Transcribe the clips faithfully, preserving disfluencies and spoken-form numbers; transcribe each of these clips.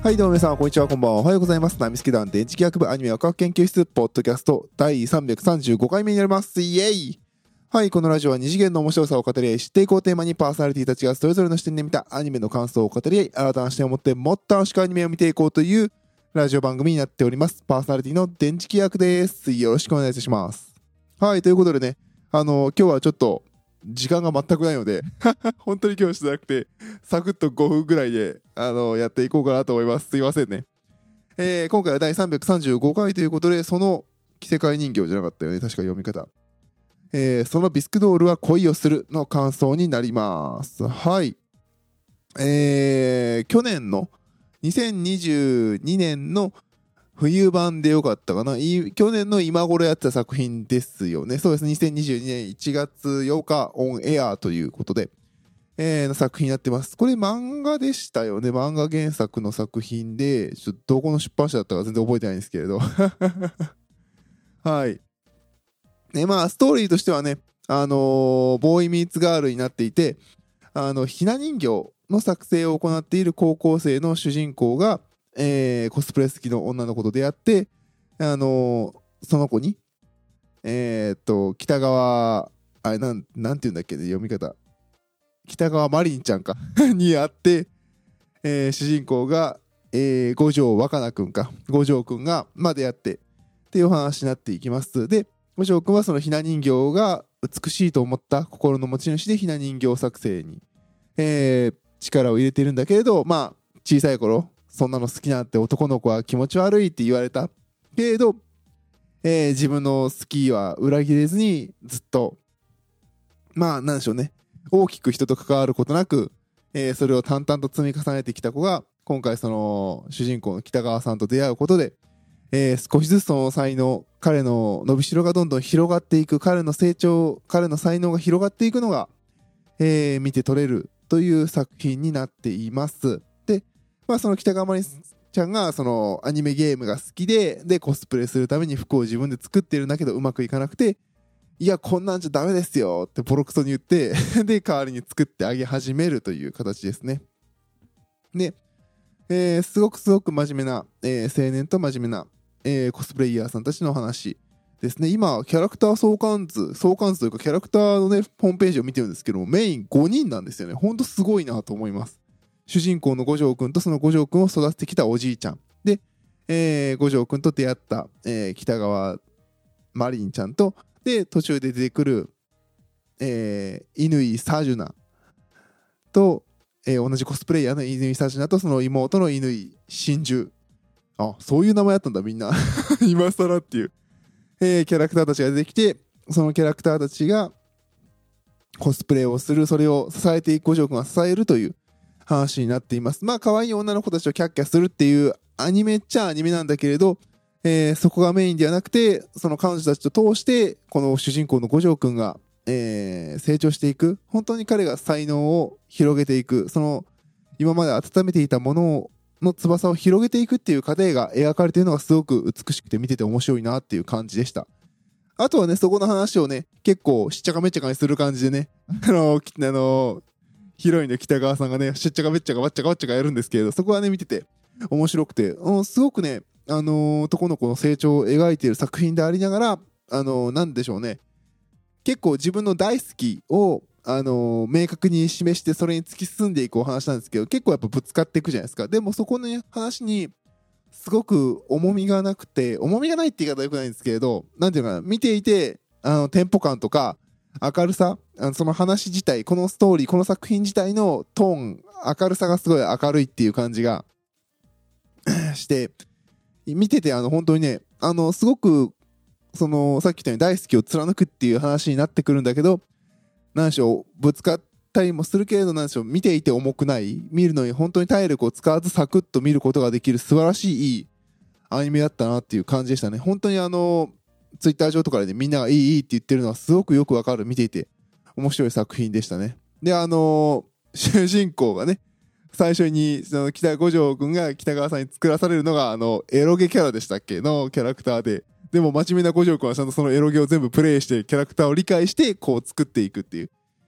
はいどうも皆さんこんにちは、こんばんは、おはようございます。ナミスケ団電磁気学部アニメワクワク研究室ポッドキャストだいさんびゃくさんじゅうごかいめになります。イエイ。はい、このラジオは二次元の面白さを語り合い、知っていこうテーマにパーソナリティたちがそれぞれの視点で見たアニメの感想を語り合い、新たな視点を持ってもっと楽しくアニメを見ていこうというラジオ番組になっております。パーソナリティの電磁気学です。よろしくお願いいたします。はい、ということでね、あの今日はちょっと時間が全くないので本当に今日してなくてサクッとごふんぐらいであのやっていこうかなと思います。すいませんね。えー、今回はだいさんびゃくさんじゅうごかいということで、その着せ替え人形じゃなかったよね、確か読み方。えー、そのビスクドールは恋をするの感想になります。はい。えー、去年のにせんにじゅうにねんの冬版でよかったかな。去年の今頃やってた作品ですよね。そうです。にせんにじゅうにねんいちがつようかオンエアということで、えー、の作品になってます。これ漫画でしたよね。漫画原作の作品で、ちょっとどこの出版社だったか全然覚えてないんですけれど。はい。ね、まあ、ストーリーとしてはね、あのー、ボーイミーツガールになっていて、あの、ひな人形の作成を行っている高校生の主人公が、えー、コスプレ好きの女の子と出会って、あのー、その子に、えー、っと、北川、あれ、なん、なんて言うんだっけね、読み方。北川マリンちゃんかに会って、えー、主人公が、えー、五条若菜くんか五条くんがまでやってっていうお話になっていきます。で、五条くんはそのひな人形が美しいと思った心の持ち主でひな人形作成に、えー、力を入れているんだけれど、まあ小さい頃そんなの好きなんて男の子は気持ち悪いって言われたけれど、えー、自分の好きは裏切れずにずっとまあなんでしょうね、大きく人と関わることなく、えー、それを淡々と積み重ねてきた子が今回その主人公の北川さんと出会うことで、えー、少しずつその才能、彼の伸びしろがどんどん広がっていく、彼の成長、彼の才能が広がっていくのが、えー、見て取れるという作品になっています。で、まあ、その北川まりちゃんがそのアニメゲームが好きででコスプレするために服を自分で作ってるんだけどうまくいかなくて、いやこんなんじゃダメですよってボロクソに言ってで代わりに作ってあげ始めるという形ですね。で、えー、すごくすごく真面目な、えー、青年と真面目な、えー、コスプレイヤーさんたちの話ですね。今キャラクター相関図相関図というかキャラクターのねホームページを見てるんですけども、メインごにんなんですよね。ほんとすごいなと思います。主人公の五条くんとその五条くんを育ててきたおじいちゃんで、えー、五条くんと出会った、えー、北川マリンちゃんとで途中で出てくる、えー、乾サジュナと、えー、同じコスプレイヤーの乾サジュナとその妹の乾真珠、あ、そういう名前あったんだみんな今更っていう、えー、キャラクターたちが出てきて、そのキャラクターたちがコスプレをする、それを支えていく五条くんが支えるという話になっています。まあ可愛い女の子たちをキャッキャするっていうアニメっちゃアニメなんだけれど、えー、そこがメインではなくて、その彼女たちと通してこの主人公の五条くんが、えー、成長していく、本当に彼が才能を広げていく、その今まで温めていたものの翼を広げていくっていう過程が描かれているのがすごく美しくて見てて面白いなっていう感じでした。あとはね、そこの話をね結構しっちゃかめっちゃかにする感じでねあのあのヒロインの北川さんがねしっちゃかめっちゃかわっちゃかわっちゃかやるんですけれど、そこはね見てて面白くて、すごくねあのー、男の子の成長を描いている作品でありながら、あのー、なんでしょうね、結構自分の大好きを、あのー、明確に示してそれに突き進んでいくお話なんですけど、結構やっぱぶつかっていくじゃないですか。でもそこの、ね、話にすごく重みがなくて、重みがないって言い方はよくないんですけれど、なんていうかな、見ていてあのテンポ感とか明るさ、あのその話自体、このストーリー、この作品自体のトーン、明るさがすごい明るいっていう感じがして見てて、あの本当にね、あのすごくそのさっき言ったように大好きを貫くっていう話になってくるんだけど、なんでしょう、ぶつかったりもするけれど、なんでしょう、見ていて重くない、見るのに本当に体力を使わずサクッと見ることができる素晴らしいいいアニメだったなっていう感じでしたね。本当にあのツイッター上とかで、ね、みんながいいいいって言ってるのはすごくよくわかる、見ていて面白い作品でしたね。で、あの主人公がね、最初にその北五条くんが北川さんに作らされるのがあのエロゲキャラでしたっけのキャラクターで、でも真面目な五条くんはちゃんとそのエロゲを全部プレイしてキャラクターを理解してこう作っていくっていう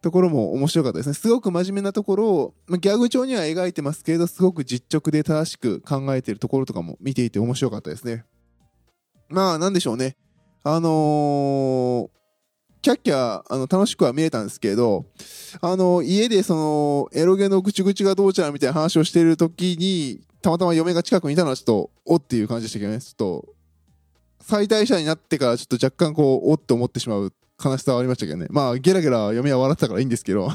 ところも面白かったですね。すごく真面目なところを、まあ、ギャグ調には描いてますけれど、すごく実直で正しく考えているところとかも見ていて面白かったですね。まあなんでしょうね。あのー、キャッキャあの楽しくは見えたんですけど、あの家でそのエロゲのぐちぐちがどうちゃらみたいな話をしている時にたまたま嫁が近くにいたのはちょっとおっていう感じでしたけどね。ちょっと最大者になってからちょっと若干こうおって思ってしまう悲しさはありましたけどね。まあゲラゲラ嫁は笑ってたからいいんですけど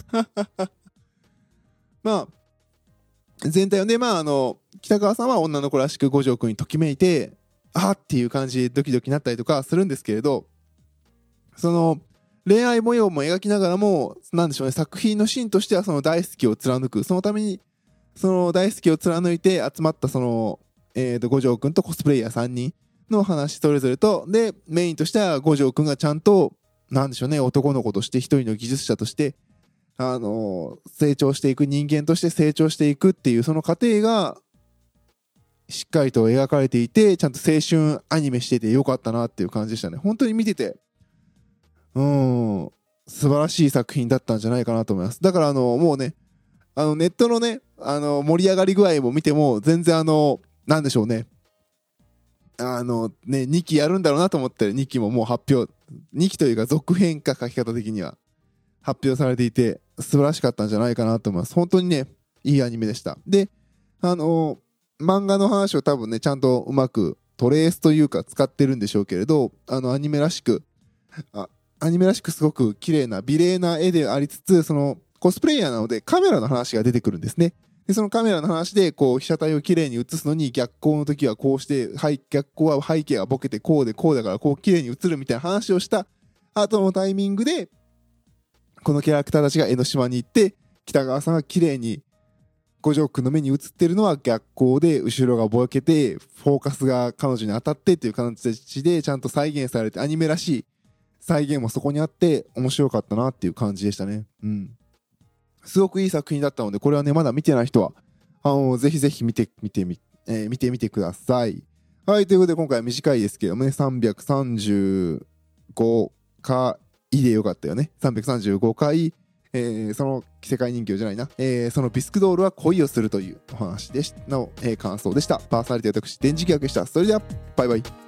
まあ全体をね、まああの北川さんは女の子らしく五条くんにときめいてあーっていう感じでドキドキなったりとかするんですけれど、その恋愛模様も描きながらもなんでしょうね、作品のシーンとしてはその大好きを貫く、そのためにその大好きを貫いて集まったその、えー、と五条くんとコスプレイヤーさんにんの話それぞれと、でメインとしては五条くんがちゃんとなんでしょうね、男の子として一人の技術者としてあのー、成長していく、人間として成長していくっていうその過程がしっかりと描かれていて、ちゃんと青春アニメしててよかったなっていう感じでしたね。本当に見ててうーん素晴らしい作品だったんじゃないかなと思います。だからあのもうね、あのネットのねあの盛り上がり具合も見ても全然あのなんでしょうね、あのねにきやるんだろうなと思ってにきももう発表、にきというか続編か書き方的には発表されていて素晴らしかったんじゃないかなと思います。本当にねいいアニメでした。であの漫画の話を多分ねちゃんとうまくトレースというか使ってるんでしょうけれど、あのアニメらしくあアニメらしくすごく綺麗な美麗な絵でありつつ、そのコスプレイヤーなのでカメラの話が出てくるんですね。でそのカメラの話でこう被写体を綺麗に写すのに逆光の時はこうして、はい、逆光は背景がボケてこうでこうだからこう綺麗に写るみたいな話をした後のタイミングでこのキャラクターたちが江ノ島に行って北川さんが綺麗に五条くんの目に映ってるのは逆光で後ろがボケてフォーカスが彼女に当たってっていう形でちゃんと再現されて、アニメらしい再現もそこにあって面白かったなっていう感じでしたね。うん、すごくいい作品だったので、これはねまだ見てない人はあのぜひぜひ見て見てみ、えー、見てみてください。はい、ということで今回は短いですけどもね、さんびゃくさんじゅうごかいでよかったよね。さんびゃくさんじゅうごかい、えー、その世界人形じゃないな、えー、そのビスクドールは恋をするというお話でしの、えー、感想でした。パーソナリティは私電磁気役でした。それではバイバイ。